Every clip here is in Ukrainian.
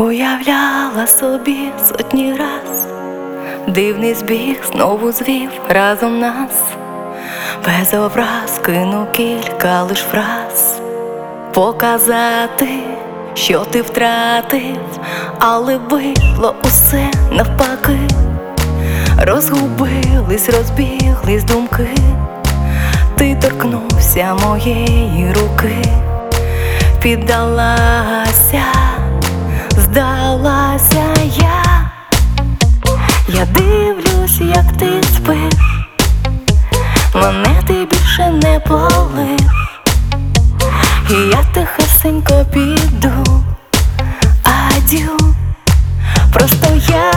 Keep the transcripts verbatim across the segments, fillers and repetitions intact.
Уявляла собі сотні раз, дивний збіг знову звів разом нас. Без образ кинув кілька лиш фраз, показати, що ти втратив, але вийшло усе навпаки. Розгубились, розбіглись думки, ти торкнувся моєї руки, піддалася, здалася я. Я дивлюсь, як ти спиш, мене ти більше не полиш, і я тихесенько піду, ад'ю. Просто я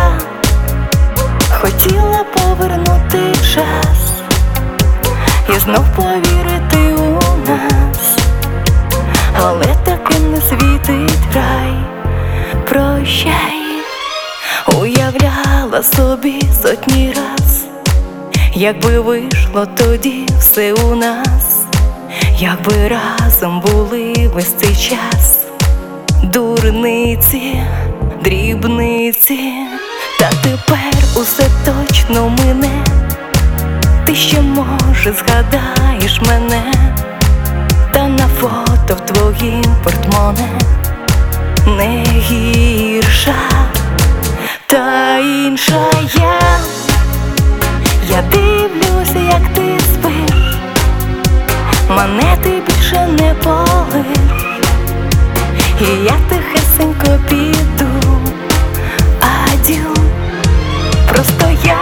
хотіла повернути час і знов повірити у нас, але таки не світить рай. Прощай. Уявляла собі сотні раз, якби вийшло тоді все у нас, якби разом були весь цей час. Дурниці, дрібниці, та тепер усе точно мине. Ти ще, може, згадаєш мене, та на фото в твоїм портмоне не гірша, та інша я. Я дивлюся, як ти спиш, мене ти більше не полиш, і я тихесенько піду, ад'ю. Просто я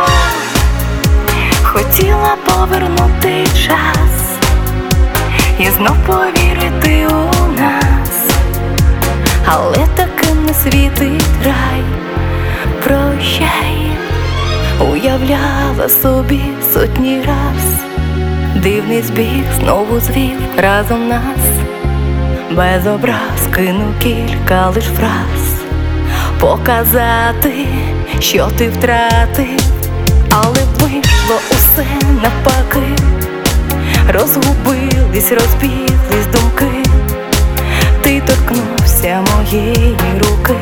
хотіла повернути час і знов повірити у нас, але таки не світить рай. Прощай. Уявляла собі сотні раз, дивний збіг знову звів разом нас. Без образ кинув кілька лиш фраз, показати, що ти втратив, але вийшло усе навпаки. Розгубились, розбіглись думки, ти торкнувся моєї руки,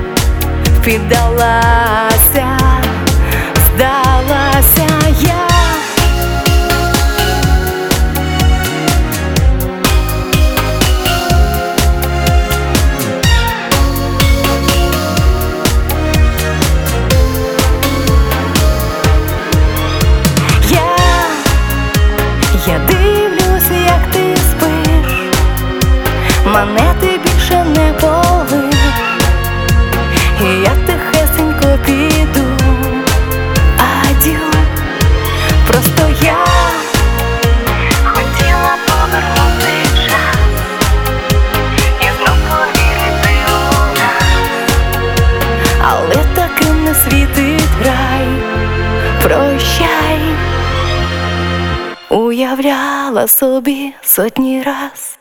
піддалася, здалася я. Я, я дивлюся, як ти спиш, мене ти більше не полиш, і я тихесенько піду, ад'ю. Просто я хотіла повернути час і знов повірити у нас, але таки не світить рай. Прощай. Уявляла собі сотні раз,